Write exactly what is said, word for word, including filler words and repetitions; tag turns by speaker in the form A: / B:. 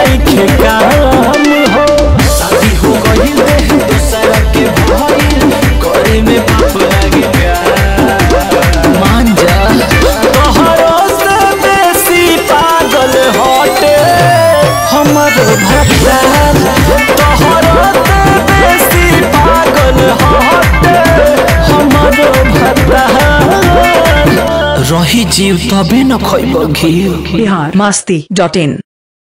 A: नहीं खे काम हो शादी हो गई देह दूसरा के भइल करे में पाप लागे प्यार मान जा तोहरो से बेसी पागल हटे हमर भक्तार तोहरो से बेसी पागल हटे हमर भक्तार रही जीव तबे न खइब घी
B: बिहार मस्ती डॉट इन।